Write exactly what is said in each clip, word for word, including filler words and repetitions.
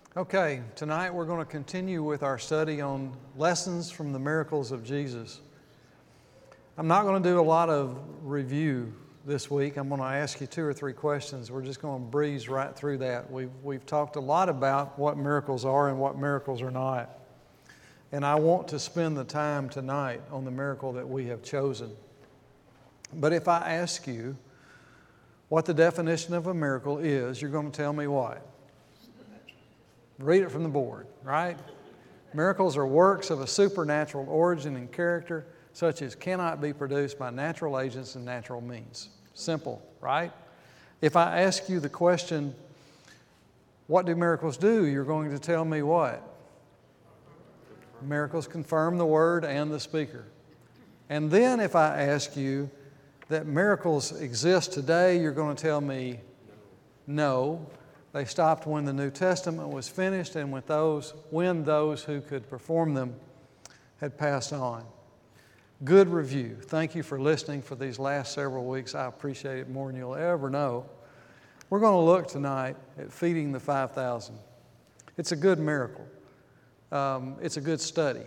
Okay, tonight we're going to continue with our study on lessons from the miracles of Jesus. I'm not going to do a lot of review this week. I'm going to ask you two or three questions. We're just going to breeze right through that. We've, we've talked a lot about what miracles are and what miracles are not. And I want to spend the time tonight on the miracle that we have chosen. But if I ask you what the definition of a miracle is, you're going to tell me what? Read it from the board, right? Miracles are works of a supernatural origin and character, such as cannot be produced by natural agents and natural means. Simple, right? If I ask you the question, what do miracles do? You're going to tell me what? Miracles confirm the word and the speaker. And then if I ask you that miracles exist today, you're going to tell me no. They stopped when the New Testament was finished and with those, when those who could perform them had passed on. Good review. Thank you for listening for these last several weeks. I appreciate it more than you'll ever know. We're going to look tonight at feeding the five thousand. It's a good miracle. Um, it's a good study.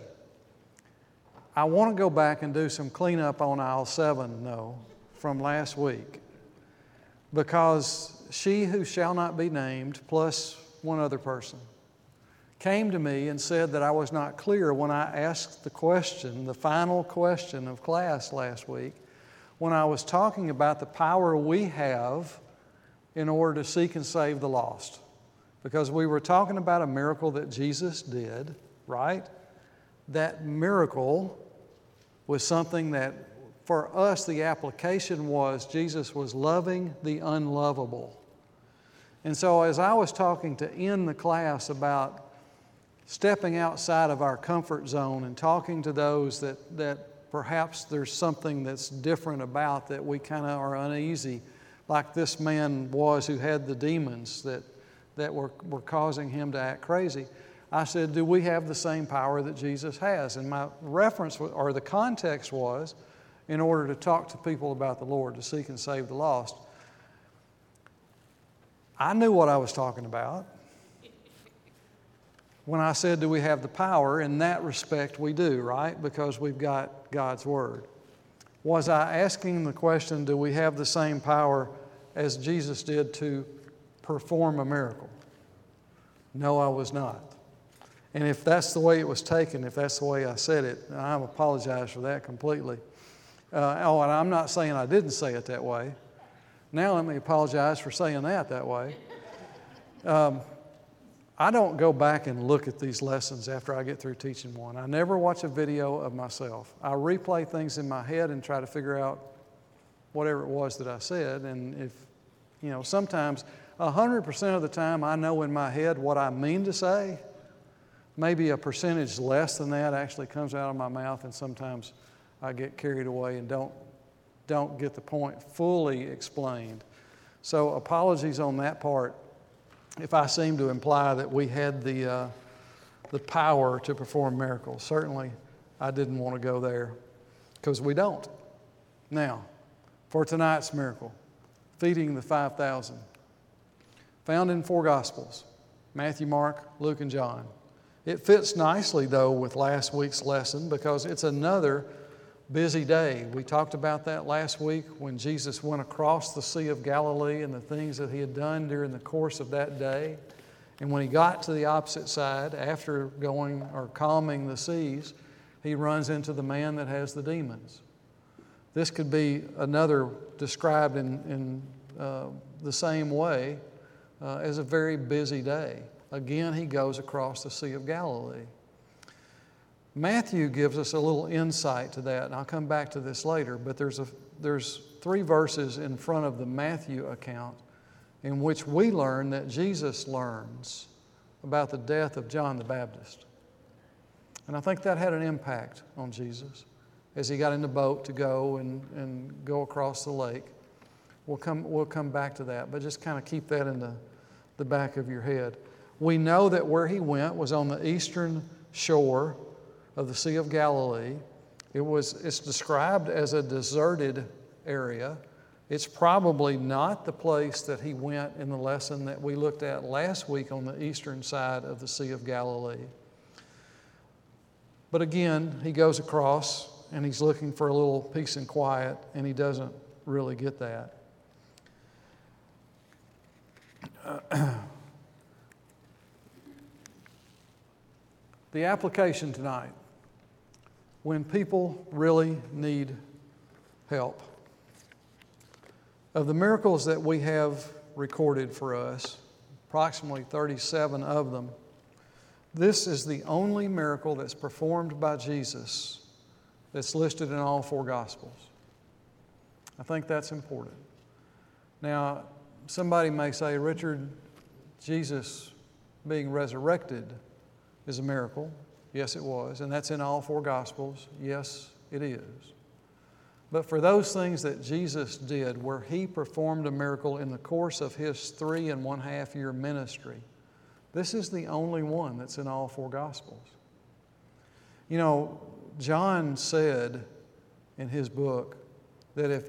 I want to go back and do some cleanup on aisle seven, though, from last week, because she who shall not be named, plus one other person, came to me and said that I was not clear when I asked the question, the final question of class last week, when I was talking about the power we have in order to seek and save the lost. Because we were talking about a miracle that Jesus did, right? That miracle was something that, for us, the application was Jesus was loving the unlovable. And so as I was talking to end the class about stepping outside of our comfort zone and talking to those that, that perhaps there's something that's different about, that we kind of are uneasy, like this man was who had the demons that, that were, were causing him to act crazy, I said, do we have the same power that Jesus has? And my reference, or the context was, in order to talk to people about the Lord, to seek and save the lost. I knew what I was talking about. When I said, do we have the power? In that respect, we do, right? Because we've got God's Word. Was I asking the question, do we have the same power as Jesus did to perform a miracle? No, I was not. And if that's the way it was taken, if that's the way I said it, I apologize for that completely. Uh, oh, and I'm not saying I didn't say it that way. Now let me apologize for saying that that way. Um, I don't go back and look at these lessons after I get through teaching one. I never watch a video of myself. I replay things in my head and try to figure out whatever it was that I said. And if, you know, sometimes one hundred percent of the time I know in my head what I mean to say. Maybe a percentage less than that actually comes out of my mouth, and sometimes I get carried away and don't don't get the point fully explained. So apologies on that part if I seem to imply that we had the, uh, the power to perform miracles. Certainly I didn't want to go there, because we don't. Now, for tonight's miracle, feeding the five thousand, found in four Gospels, Matthew, Mark, Luke, and John. It fits nicely, though, with last week's lesson, because it's another busy day. We talked about that last week when Jesus went across the Sea of Galilee and the things that he had done during the course of that day. And when he got to the opposite side, after going or calming the seas, he runs into the man that has the demons. This could be another described in, in uh, the same way uh, as a very busy day. Again, he goes across the Sea of Galilee. Matthew gives us a little insight to that, and I'll come back to this later, but there's a, there's three verses in front of the Matthew account in which we learn that Jesus learns about the death of John the Baptist. And I think that had an impact on Jesus as he got in the boat to go and, and go across the lake. We'll come, we'll come back to that, but just kind of keep that in the, the back of your head. We know that where he went was on the eastern shore of the Sea of Galilee. It was, it's described as a deserted area. It's probably not the place that he went in the lesson that we looked at last week on the eastern side of the Sea of Galilee. But again, he goes across and he's looking for a little peace and quiet, and he doesn't really get that. Uh, the application tonight, when people really need help. Of the miracles that we have recorded for us, approximately thirty-seven of them, this is the only miracle that's performed by Jesus that's listed in all four Gospels. I think that's important. Now, somebody may say, Richard, Jesus being resurrected is a miracle. Yes, it was. And that's in all four Gospels. Yes, it is. But for those things that Jesus did, where he performed a miracle in the course of his three and one half year ministry, this is the only one that's in all four Gospels. You know, John said in his book that if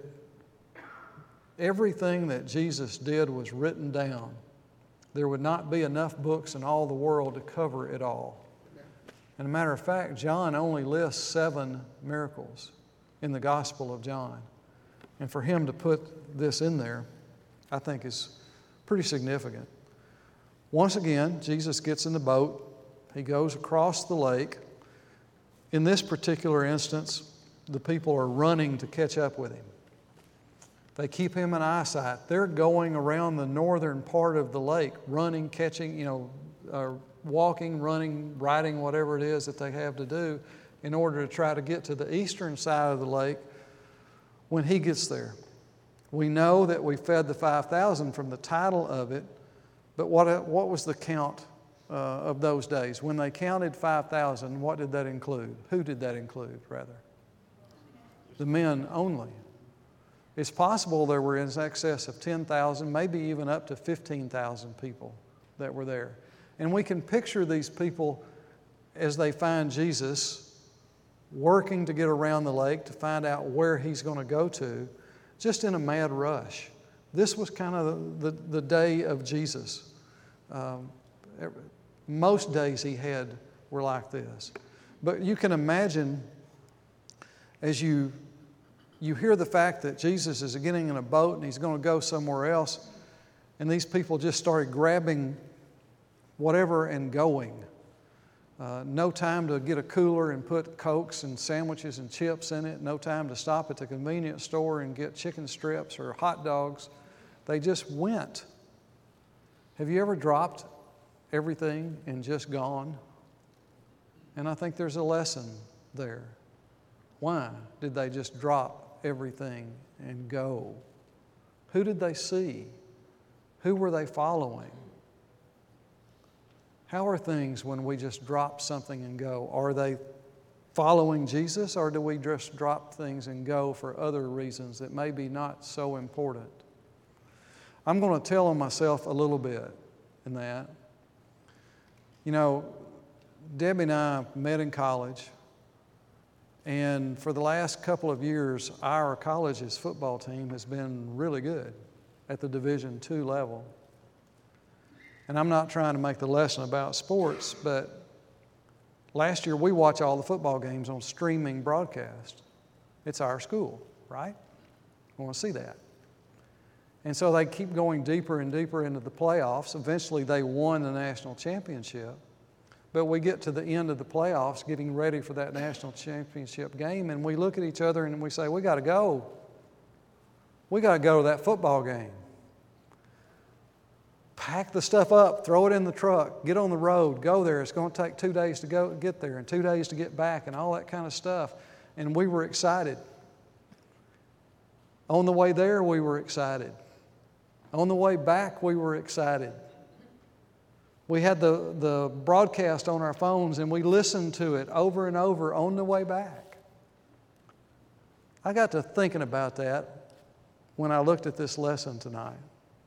everything that Jesus did was written down, there would not be enough books in all the world to cover it all. And a matter of fact, John only lists seven miracles in the Gospel of John. And for him to put this in there, I think is pretty significant. Once again, Jesus gets in the boat. He goes across the lake. In this particular instance, the people are running to catch up with him. They keep him in eyesight. They're going around the northern part of the lake, running, catching, you know, uh, walking, running, riding, whatever it is that they have to do in order to try to get to the eastern side of the lake when he gets there. We know that we fed the five thousand from the title of it, but what, what was the count uh, of those days? When they counted five thousand, what did that include? Who did that include, rather? The men only. It's possible there were in excess of ten thousand, maybe even up to fifteen thousand people that were there. And we can picture these people as they find Jesus working to get around the lake to find out where he's going to go to, just in a mad rush. This was kind of the, the, the day of Jesus. Um, most days he had were like this. But you can imagine as you You hear the fact that Jesus is getting in a boat and he's going to go somewhere else, and these people just started grabbing whatever and going. Uh, no time to get a cooler and put Cokes and sandwiches and chips in it. No time to stop at the convenience store and get chicken strips or hot dogs. They just went. Have you ever dropped everything and just gone? And I think there's a lesson there. Why did they just drop everything and go? Who did they see? Who were they following? How are things when we just drop something and go? Are they following Jesus, or do we just drop things and go for other reasons that may be not so important? I'm going to tell on myself a little bit in that. You know, Debbie and I met in college. And for the last couple of years, our college's football team has been really good at the Division two level. And I'm not trying to make the lesson about sports, but last year we watched all the football games on streaming broadcast. It's our school, right? We want to see that. And so they keep going deeper and deeper into the playoffs. Eventually they won the national championship. But we get to the end of the playoffs, getting ready for that national championship game, and we look at each other and we say, we got to go. We got to go to that football game. Pack the stuff up, throw it in the truck, get on the road, go there. It's going to take two days to go get there and two days to get back and all that kind of stuff. And we were excited. On the way there, we were excited. On the way back, we were excited. We had the, the broadcast on our phones and we listened to it over and over on the way back. I got to thinking about that when I looked at this lesson tonight.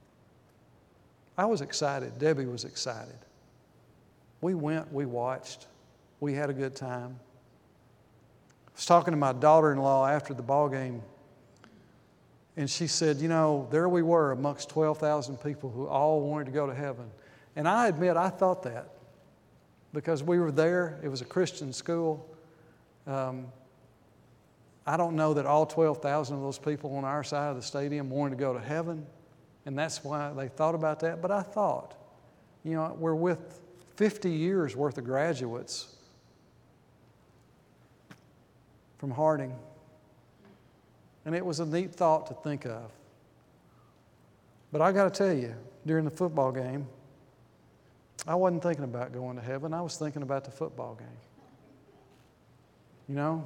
I was excited. Debbie was excited. We went, we watched, we had a good time. I was talking to my daughter-in-law after the ball game, And she said, you know, there we were amongst twelve thousand people who all wanted to go to heaven. And I admit, I thought that because we were there. It was a Christian school. Um, I don't know that all twelve thousand of those people on our side of the stadium wanted to go to heaven. And that's why they thought about that. But I thought, you know, we're with fifty years worth of graduates from Harding. And it was a neat thought to think of. But I got to tell you, during the football game, I wasn't thinking about going to heaven. I was thinking about the football game. You know?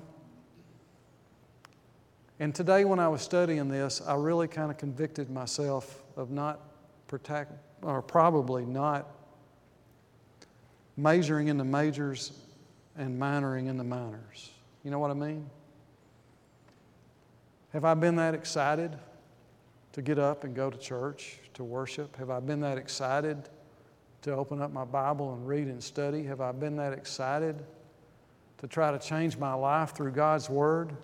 And today when I was studying this, I really kind of convicted myself of not protect, or probably not majoring in the majors and minoring in the minors. You know what I mean? Have I been that excited to get up and go to church, to worship? Have I been that excited to open up my Bible and read and study? Have I been that excited to try to change my life through God's Word?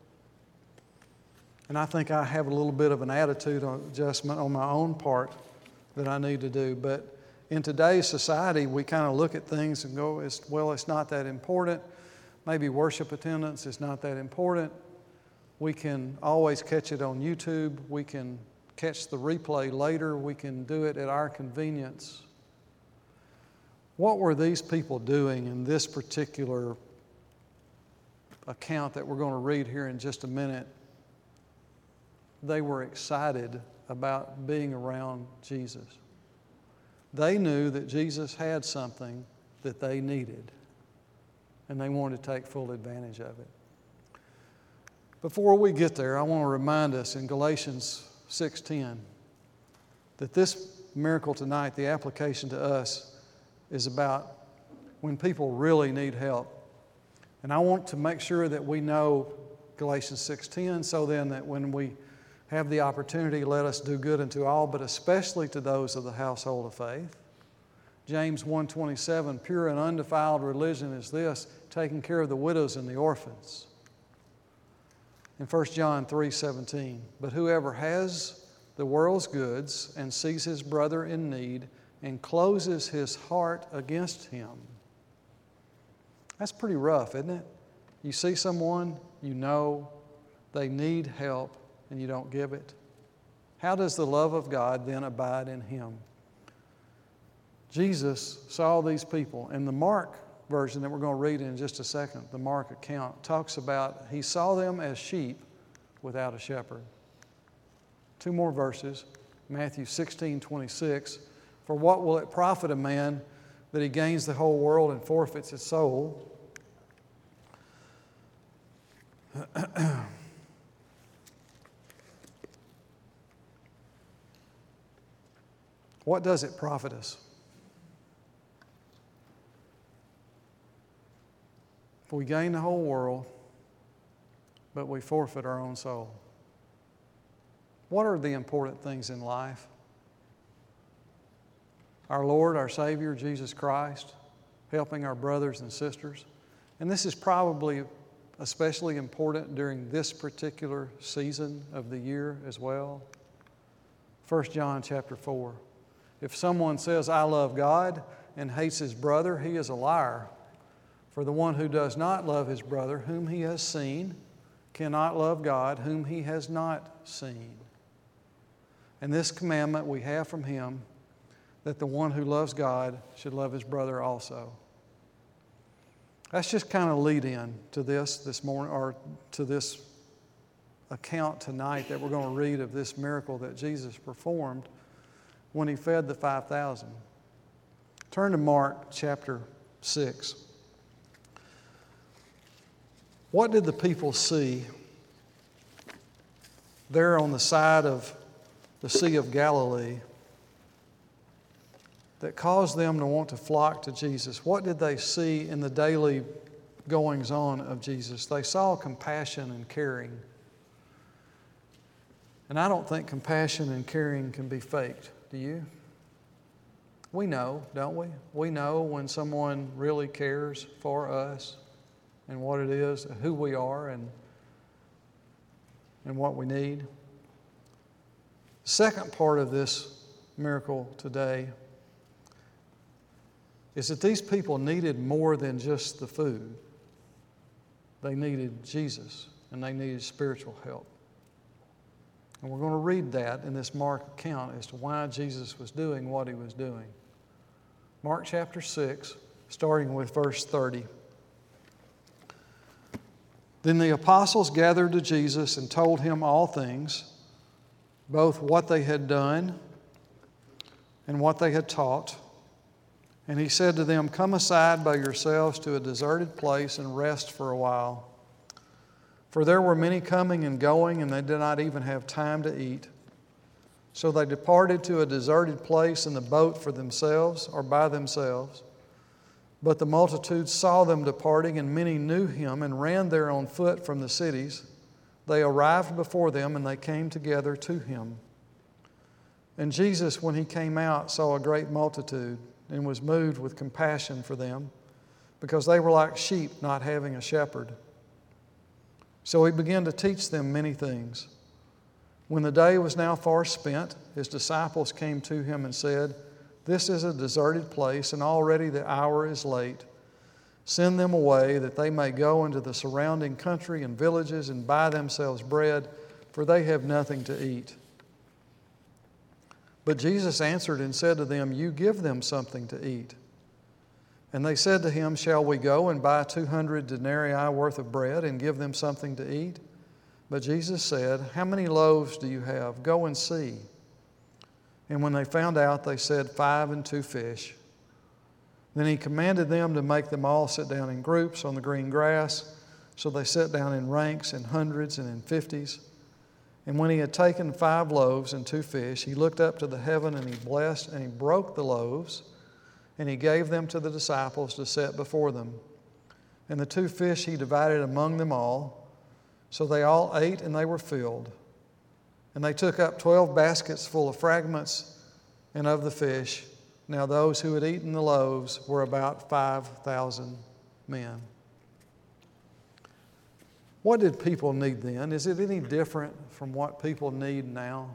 And I think I have a little bit of an attitude adjustment on my own part that I need to do. But in today's society, we kind of look at things and go, well, it's not that important. Maybe worship attendance is not that important. We can always catch it on YouTube. We can catch the replay later. We can do it at our convenience. What were these people doing in this particular account that we're going to read here in just a minute? They were excited about being around Jesus. They knew that Jesus had something that they needed, and they wanted to take full advantage of it. Before we get there, I want to remind us in Galatians six ten that this miracle tonight, the application to us, is about when people really need help. And I want to make sure that we know Galatians six ten, so then that when we have the opportunity, let us do good unto all, but especially to those of the household of faith. James one twenty-seven, pure and undefiled religion is this, taking care of the widows and the orphans. In First John three seventeen, but whoever has the world's goods and sees his brother in need and closes his heart against him. That's pretty rough, isn't it? You see someone, you know they need help, and you don't give it. How does the love of God then abide in him? Jesus saw these people, and the Mark version that we're going to read in just a second, the Mark account, talks about he saw them as sheep without a shepherd. Two more verses, Matthew sixteen twenty-six. For what will it profit a man that he gains the whole world and forfeits his soul? What does it profit us? If we gain the whole world, but we forfeit our own soul. What are the important things in life? Our Lord, our Savior, Jesus Christ, helping our brothers and sisters. And this is probably especially important during this particular season of the year as well. First John chapter four. If someone says, I love God, and hates his brother, he is a liar. For the one who does not love his brother, whom he has seen, cannot love God, whom he has not seen. And this commandment we have from him, that the one who loves God should love his brother also. That's just kind of lead in to this this morning, or to this account tonight that we're going to read of this miracle that Jesus performed when he fed the five thousand. Turn to Mark chapter six. What did the people see there on the side of the Sea of Galilee that caused them to want to flock to Jesus? What did they see in the daily goings-on of Jesus? They saw compassion and caring. And I don't think compassion and caring can be faked. Do you? We know, don't we? We know when someone really cares for us and what it is, who we are, and, and what we need. Second part of this miracle today is that these people needed more than just the food. They needed Jesus, and they needed spiritual help. And we're going to read that in this Mark account as to why Jesus was doing what he was doing. Mark chapter six, starting with verse thirty. Then the apostles gathered to Jesus and told him all things, both what they had done and what they had taught. And he said to them, "Come aside by yourselves to a deserted place and rest for a while." For there were many coming and going, and they did not even have time to eat. So they departed to a deserted place in the boat for themselves, or by themselves. But the multitude saw them departing, and many knew him and ran there on foot from the cities. They arrived before them, and they came together to him. And Jesus, when he came out, saw a great multitude, and was moved with compassion for them, because they were like sheep not having a shepherd. So he began to teach them many things. When the day was now far spent, his disciples came to him and said, "This is a deserted place, and already the hour is late. Send them away, that they may go into the surrounding country and villages and buy themselves bread, for they have nothing to eat." But Jesus answered and said to them, "You give them something to eat." And they said to him, "Shall we go and buy two hundred denarii worth of bread and give them something to eat?" But Jesus said, "How many loaves do you have? Go and see." And when they found out, they said, "Five and two fish." Then he commanded them to make them all sit down in groups on the green grass. So they sat down in ranks, in hundreds and in fifties. And when he had taken five loaves and two fish, he looked up to the heaven, and he blessed, and he broke the loaves, and he gave them to the disciples to set before them. And the two fish he divided among them all. So they all ate, and they were filled. And they took up twelve baskets full of fragments and of the fish. Now those who had eaten the loaves were about five thousand men. What did people need then? Is it any different from what people need now?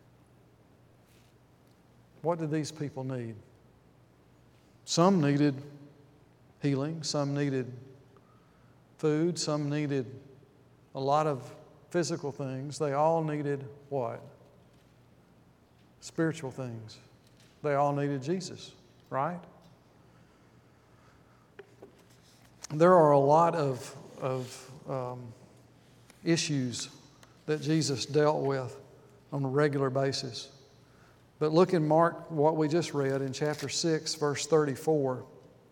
What did these people need? Some needed healing, some needed food, some needed a lot of physical things. They all needed what? Spiritual things. They all needed Jesus, right? There are a lot of, of um, issues that Jesus dealt with on a regular basis. But look in Mark, what we just read in chapter six, verse thirty-four.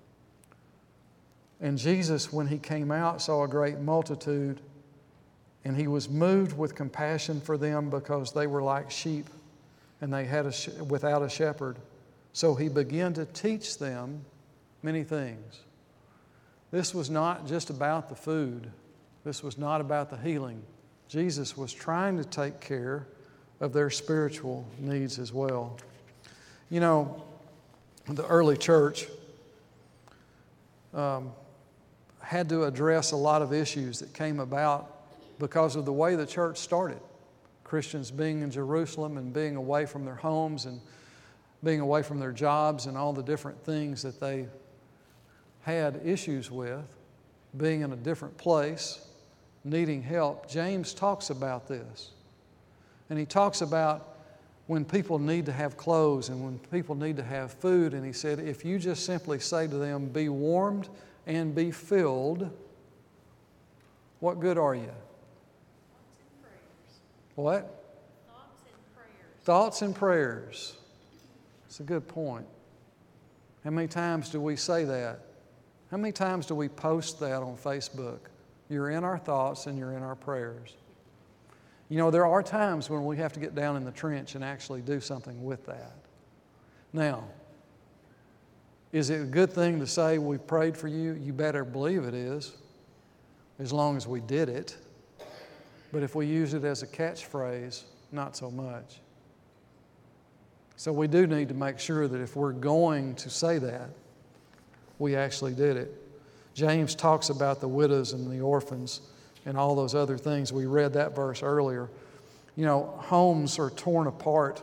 And Jesus, when he came out, saw a great multitude, and he was moved with compassion for them, because they were like sheep, and they had a sh- without a shepherd. So he began to teach them many things. This was not just about the food. This was not about the healing. Jesus was trying to take care of their spiritual needs as well. You know, the early church um, had to address a lot of issues that came about because of the way the church started. Christians being in Jerusalem and being away from their homes and being away from their jobs and all the different things that they had issues with, being in a different place, needing help. James talks about this. And he talks about when people need to have clothes and when people need to have food. And he said, if you just simply say to them, be warmed and be filled, what good are you? What? Thoughts and prayers. Thoughts and prayers. It's a good point. How many times do we say that? How many times do we post that on Facebook? You're in our thoughts and you're in our prayers. You know, there are times when we have to get down in the trench and actually do something with that. Now, is it a good thing to say we prayed for you? You better believe it is, as long as we did it. But if we use it as a catchphrase, not so much. So we do need to make sure that if we're going to say that, we actually did it. James talks about the widows and the orphans and all those other things. We read that verse earlier. You know, homes are torn apart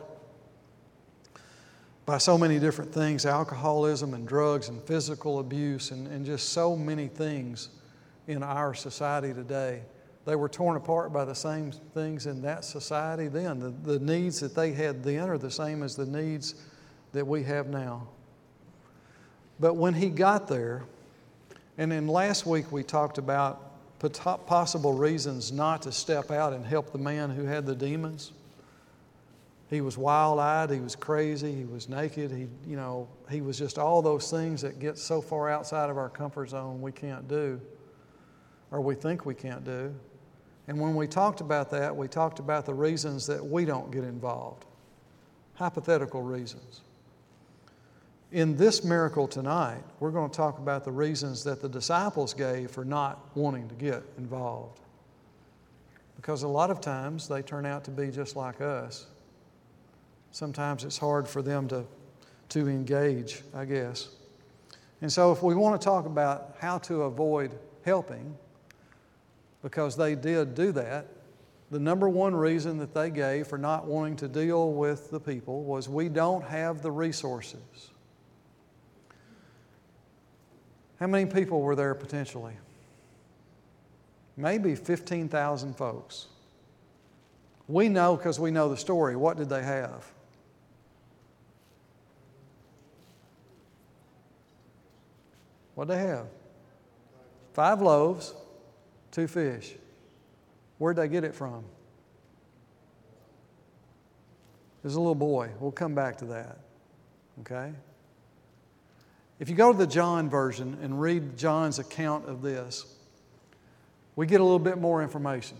by so many different things, alcoholism and drugs and physical abuse and, and just so many things in our society today. They were torn apart by the same things in that society then. The, the needs that they had then are the same as the needs that we have now. But when he got there, and then last week we talked about possible reasons not to step out and help the man who had the demons. He was wild-eyed, he was crazy, he was naked, he, you know, he was just all those things that get so far outside of our comfort zone we can't do, or we think we can't do. And when we talked about that, we talked about the reasons that we don't get involved, hypothetical reasons. In this miracle tonight, we're going to talk about the reasons that the disciples gave for not wanting to get involved. Because a lot of times they turn out to be just like us. Sometimes it's hard for them to, to engage, I guess. And so if we want to talk about how to avoid helping, because they did do that, the number one reason that they gave for not wanting to deal with the people was we don't have the resources. How many people were there potentially? Maybe fifteen thousand folks. We know because we know the story. What did they have? What did they have? Five loaves, two fish. Where'd they get it from? There's a little boy. We'll come back to that. Okay? If you go to the John version and read John's account of this, we get a little bit more information.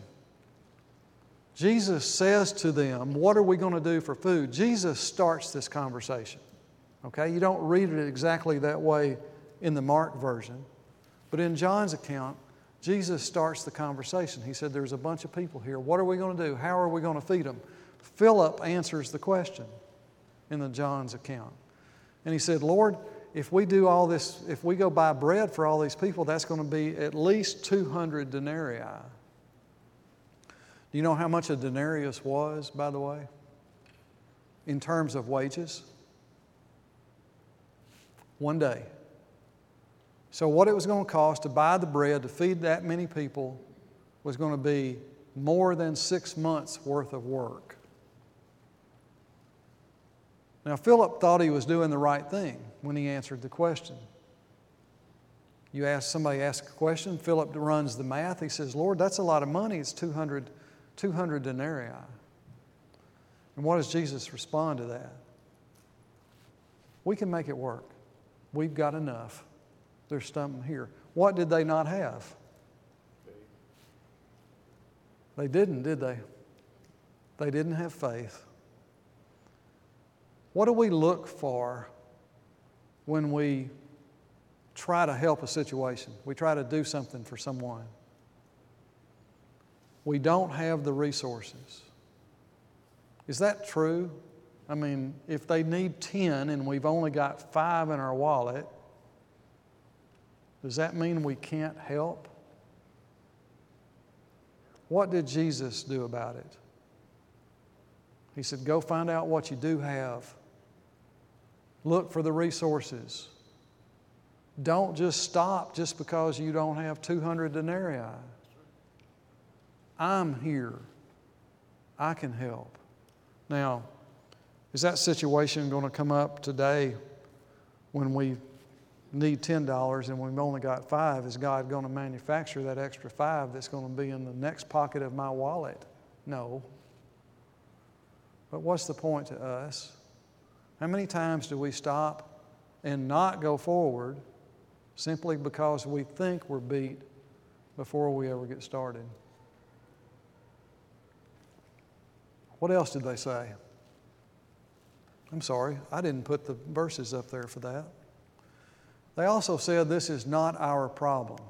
Jesus says to them, what are we going to do for food? Jesus starts this conversation. Okay? You don't read it exactly that way in the Mark version, but in John's account, Jesus starts the conversation. He said, there's a bunch of people here. What are we going to do? How are we going to feed them? Philip answers the question in the John's account. And he said, Lord, if we do all this, if we go buy bread for all these people, that's going to be at least two hundred denarii. Do you know how much a denarius was, by the way, in terms of wages? One day. So what it was going to cost to buy the bread to feed that many people was going to be more than six months worth of work. Now, Philip thought he was doing the right thing when he answered the question. You ask somebody asks a question, Philip runs the math. He says, Lord, that's a lot of money. It's two hundred, two hundred denarii. And what does Jesus respond to that? We can make it work. We've got enough. There's something here. What did they not have? They didn't, did they? They didn't have faith. What do we look for when we try to help a situation? We try to do something for someone. We don't have the resources. Is that true? I mean, if they need ten and we've only got five in our wallet, does that mean we can't help? What did Jesus do about it? He said, go find out what you do have. Look for the resources. Don't just stop just because you don't have two hundred denarii. I'm here. I can help. Now, is that situation going to come up today when we need ten dollars and we've only got five? Is God going to manufacture that extra five that's going to be in the next pocket of my wallet? No. But what's the point to us? How many times do we stop and not go forward simply because we think we're beat before we ever get started? What else did they say? I'm sorry, I didn't put the verses up there for that. They also said this is not our problem.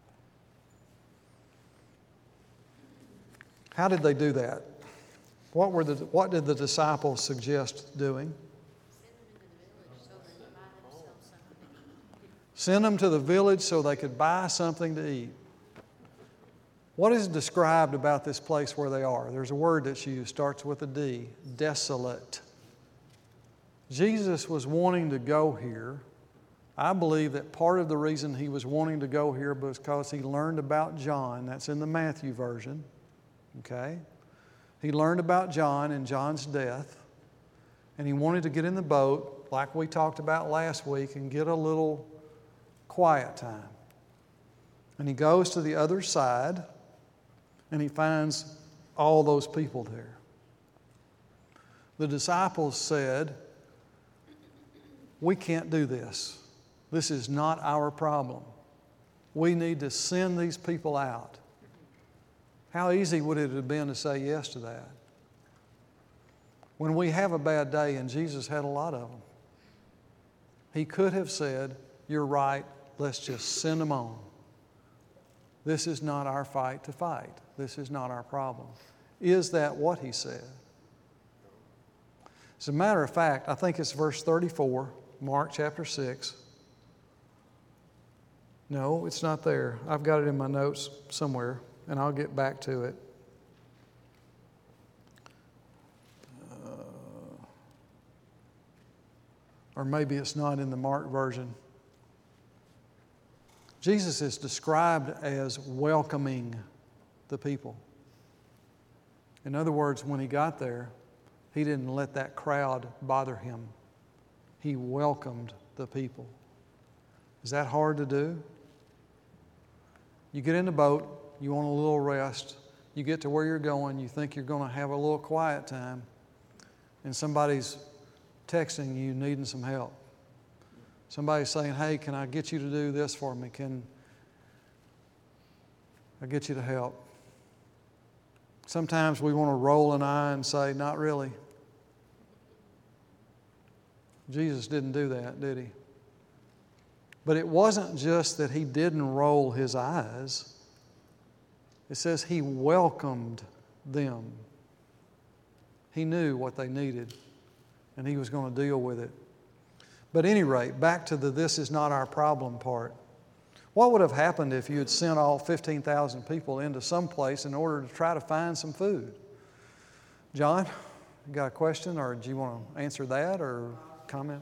How did they do that? What were the, what did the disciples suggest doing? Send them to the village so they could buy something to eat. What is described about this place where they are? There's a word that's used, starts with a D, desolate. Jesus was wanting to go here. I believe that part of the reason he was wanting to go here was because he learned about John. That's in the Matthew version. Okay? He learned about John and John's death. And he wanted to get in the boat, like we talked about last week, and get a little quiet time. And he goes to the other side, and he finds all those people there. The disciples said, "We can't do this. This is not our problem. We need to send these people out." How easy would it have been to say yes to that? When we have a bad day, and Jesus had a lot of them, he could have said, "You're right, let's just send them on. This is not our fight to fight. This is not our problem." Is that what he said? As a matter of fact, I think it's verse thirty-four, Mark chapter six. No, it's not there. I've got it in my notes somewhere, and I'll get back to it. Uh, or maybe it's not in the Mark version. Jesus is described as welcoming the people. In other words, when he got there, he didn't let that crowd bother him. He welcomed the people. Is that hard to do? You get in the boat, you want a little rest, you get to where you're going, you think you're going to have a little quiet time, and somebody's texting you needing some help. Somebody's saying, "Hey, can I get you to do this for me? Can I get you to help?" Sometimes we want to roll an eye and say, "Not really." Jesus didn't do that, did he? But it wasn't just that he didn't roll his eyes. It says he welcomed them. He knew what they needed, and he was going to deal with it. But at any rate, back to the "this is not our problem" part. What would have happened if you had sent all fifteen thousand people into some place in order to try to find some food? John, you got a question, or do you want to answer that or comment?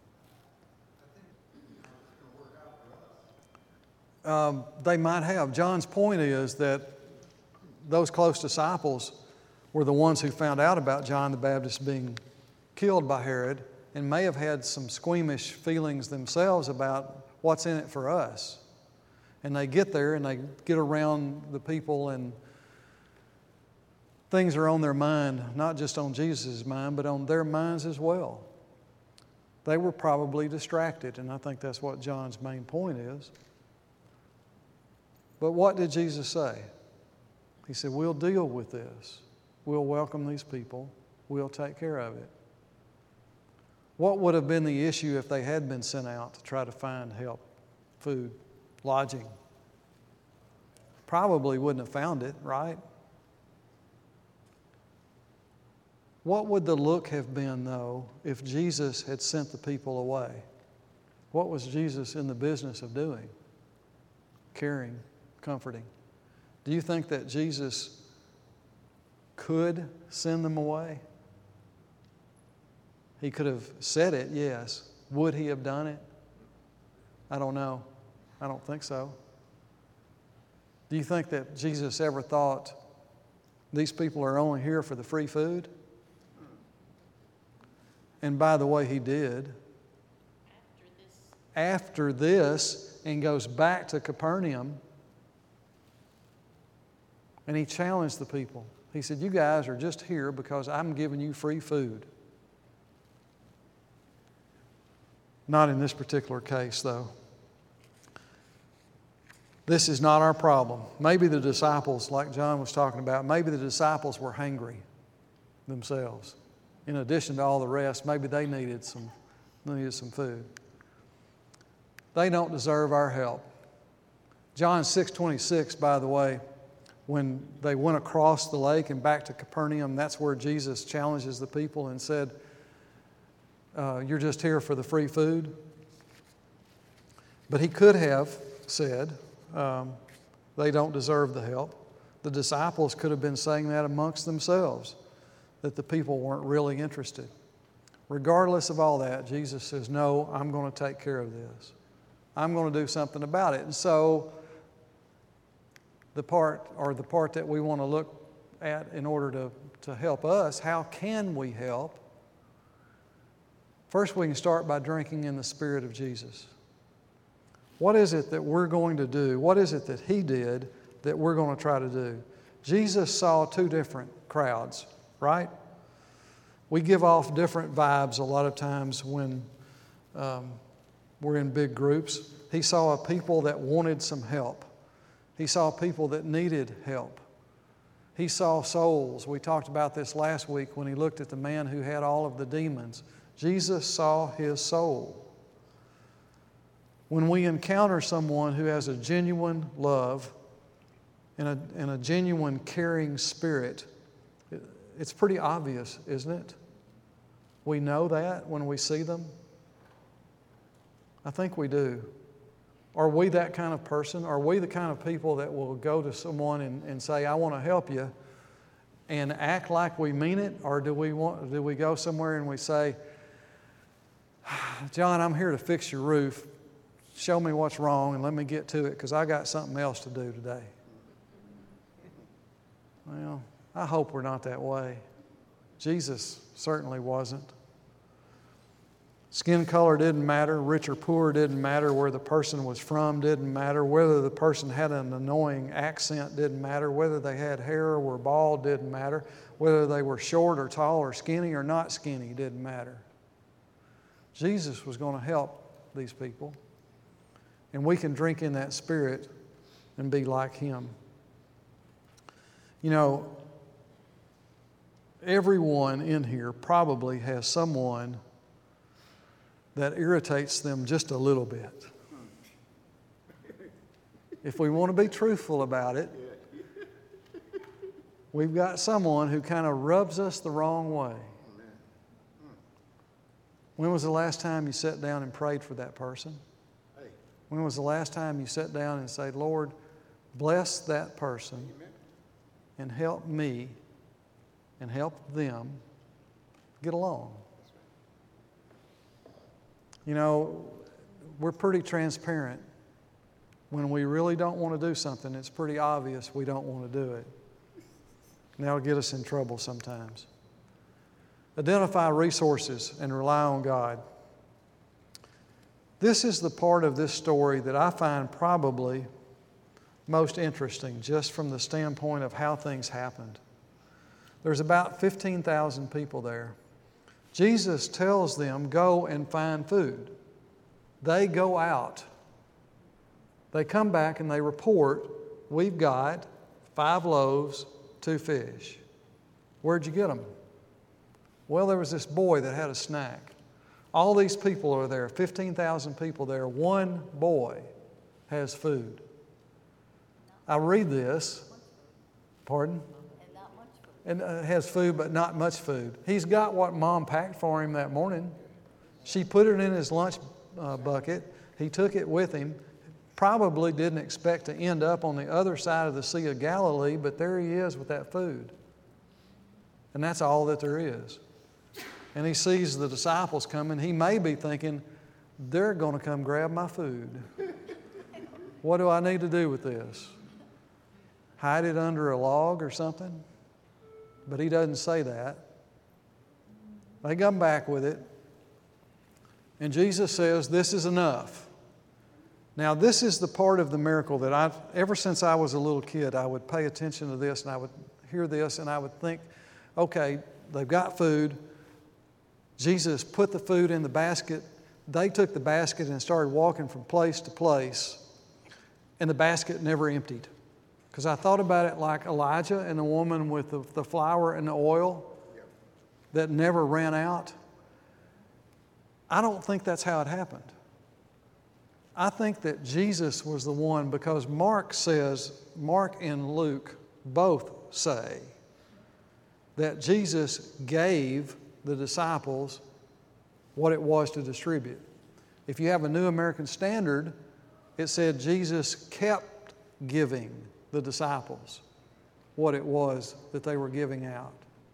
Um, they might have. John's point is that those close disciples were the ones who found out about John the Baptist being killed by Herod, and may have had some squeamish feelings themselves about what's in it for us. And they get there and they get around the people, and things are on their mind, not just on Jesus' mind, but on their minds as well. They were probably distracted, and I think that's what John's main point is. But what did Jesus say? He said, "We'll deal with this. We'll welcome these people. We'll take care of it." What would have been the issue if they had been sent out to try to find help, food, lodging? Probably wouldn't have found it, right? What would the look have been, though, if Jesus had sent the people away? What was Jesus in the business of doing? Caring, comforting. Do you think that Jesus could send them away? He could have said it, yes. Would he have done it? I don't know. I don't think so. Do you think that Jesus ever thought, these people are only here for the free food? And by the way, he did. After this, After this, and goes back to Capernaum, and he challenged the people. He said, "You guys are just here because I'm giving you free food." Not in this particular case, though. This is not our problem. Maybe the disciples, like John was talking about, maybe the disciples were hungry themselves. In addition to all the rest, maybe they needed some, needed some food. They don't deserve our help. John six twenty-six, by the way, when they went across the lake and back to Capernaum, that's where Jesus challenges the people and said, uh, "You're just here for the free food." But he could have said, um, they don't deserve the help. The disciples could have been saying that amongst themselves, that the people weren't really interested. Regardless of all that, Jesus says, no, I'm going to take care of this. I'm going to do something about it. And so the part, or the part that we want to look at in order to, to help us, how can we help? First, we can start by drinking in the Spirit of Jesus. What is it that we're going to do? What is it that He did that we're going to try to do? Jesus saw two different crowds, right? We give off different vibes a lot of times when um, we're in big groups. He saw a people that wanted some help. He saw people that needed help. He saw souls. We talked about this last week when He looked at the man who had all of the demons. Jesus saw his soul. When we encounter someone who has a genuine love and a, and a genuine caring spirit, it, it's pretty obvious, isn't it? We know that when we see them. I think we do. Are we that kind of person? Are we the kind of people that will go to someone and, and say, I want to help you, and act like we mean it? Or do we want, do we go somewhere and we say, John, I'm here to fix your roof. Show me what's wrong and let me get to it because I got something else to do today. Well, I hope we're not that way. Jesus certainly wasn't. Skin color didn't matter. Rich or poor didn't matter. Where the person was from didn't matter. Whether the person had an annoying accent didn't matter. Whether they had hair or were bald didn't matter. Whether they were short or tall or skinny or not skinny didn't matter. Jesus was going to help these people. And we can drink in that Spirit and be like Him. You know, everyone in here probably has someone that irritates them just a little bit. If we want to be truthful about it, we've got someone who kind of rubs us the wrong way. When was the last time you sat down and prayed for that person? When was the last time you sat down and said, Lord, bless that person and help me and help them get along? You know, we're pretty transparent. When we really don't want to do something, it's pretty obvious we don't want to do it. And that'll get us in trouble sometimes. Identify resources and rely on God. This is the part of this story that I find probably most interesting, just from the standpoint of how things happened. There's about fifteen thousand people there. Jesus tells them, go and find food. They go out. They come back and they report, we've got five loaves, two fish. Where'd you get them? Well, there was this boy that had a snack. All these people are there, fifteen thousand people there. One boy has food. I read this. Pardon? And not much food. And uh, has food, but not much food. He's got what Mom packed for him that morning. She put it in his lunch uh, bucket. He took it with him. Probably didn't expect to end up on the other side of the Sea of Galilee, but there he is with that food. And that's all that there is. And he sees the disciples coming. He may be thinking, they're going to come grab my food. What do I need to do with this? Hide it under a log or something? But he doesn't say that. They come back with it. And Jesus says, this is enough. Now, this is the part of the miracle that I've, ever since I was a little kid, I would pay attention to this and I would hear this and I would think, okay, they've got food. Jesus put the food in the basket. They took the basket and started walking from place to place. And the basket never emptied. Because I thought about it like Elijah and the woman with the, the flour and the oil that never ran out. I don't think that's how it happened. I think that Jesus was the one, because Mark says, Mark and Luke both say that Jesus gave the disciples what it was to distribute. If you have a New American Standard, it said Jesus kept giving the disciples what it was that they were giving out.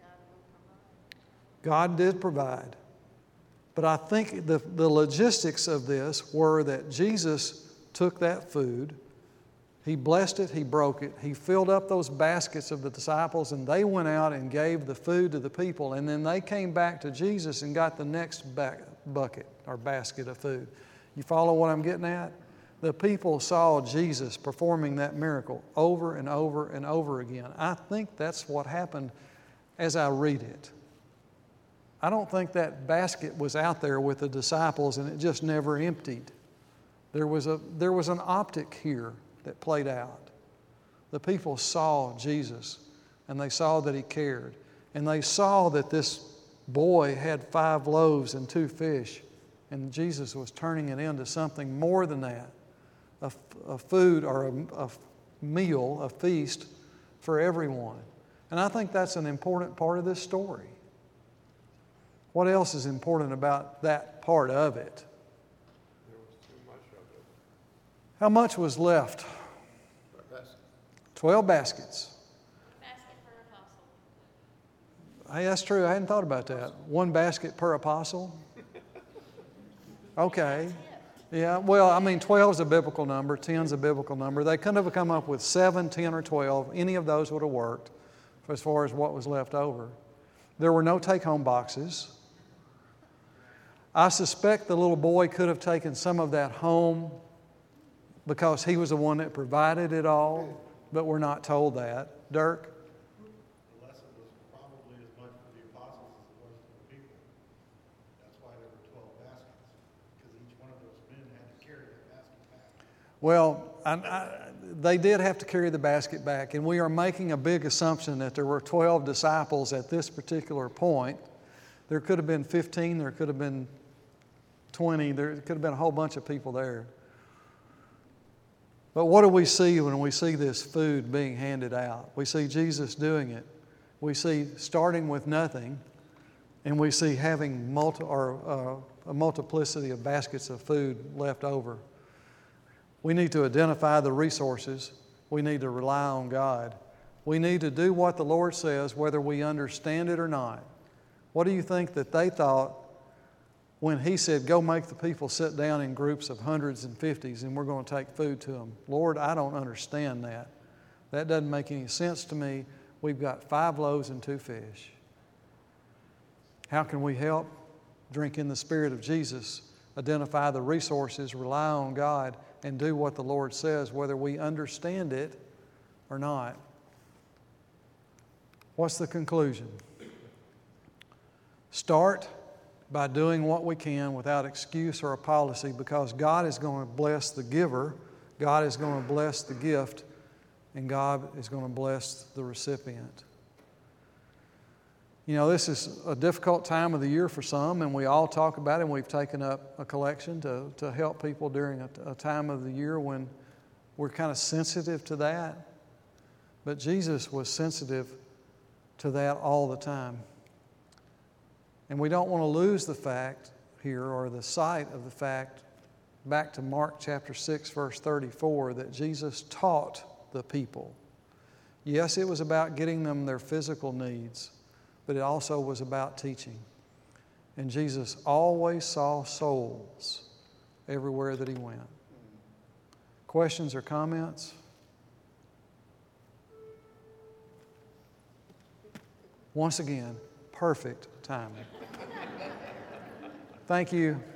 God did provide. But I think the, the logistics of this were that Jesus took that food, He blessed it, He broke it, He filled up those baskets of the disciples, and they went out and gave the food to the people. And then they came back to Jesus and got the next back, bucket or basket of food. You follow what I'm getting at? The people saw Jesus performing that miracle over and over and over again. I think that's what happened as I read it. I don't think that basket was out there with the disciples and it just never emptied. There was a, there was an optic here that played out. The people saw Jesus and they saw that He cared. And they saw that this boy had five loaves and two fish, and Jesus was turning it into something more than that, a, a food or a, a meal, a feast for everyone. And I think that's an important part of this story. What else is important about that part of it? There was too much of it. How much was left? Twelve baskets. Basket per apostle. Hey, that's true. I hadn't thought about that. One basket per apostle? Okay. Yeah, well, I mean, twelve is a biblical number, ten is a biblical number. They couldn't have come up with seven, ten, or twelve. Any of those would have worked as far as what was left over. There were no take-home boxes. I suspect the little boy could have taken some of that home because he was the one that provided it all, but we're not told that. Dirk? The lesson was probably as much for the apostles as it was for the people. That's why there were twelve baskets, because each one of those men had to carry that basket back. Well, I, I, they did have to carry the basket back, and we are making a big assumption that there were twelve disciples at this particular point. There could have been fifteen, there could have been twenty, there could have been a whole bunch of people there. But what do we see when we see this food being handed out? We see Jesus doing it. We see starting with nothing, and we see having multi, or, uh, a multiplicity of baskets of food left over. We need to identify the resources. We need to rely on God. We need to do what the Lord says, whether we understand it or not. What do you think that they thought when He said, go make the people sit down in groups of hundreds and fifties and we're going to take food to them? Lord, I don't understand that. That doesn't make any sense to me. We've got five loaves and two fish. How can we help? Drink in the Spirit of Jesus, identify the resources, rely on God, and do what the Lord says, whether we understand it or not. What's the conclusion? Start by doing what we can without excuse or a policy, because God is going to bless the giver, God is going to bless the gift, and God is going to bless the recipient. You know, this is a difficult time of the year for some, and we all talk about it, and we've taken up a collection to, to help people during a, a time of the year when we're kind of sensitive to that. But Jesus was sensitive to that all the time. And we don't want to lose the fact here, or the sight of the fact, back to Mark chapter six, verse thirty-four, that Jesus taught the people. Yes, it was about getting them their physical needs, but it also was about teaching. And Jesus always saw souls everywhere that He went. Questions or comments? Once again, perfect timing. Thank you.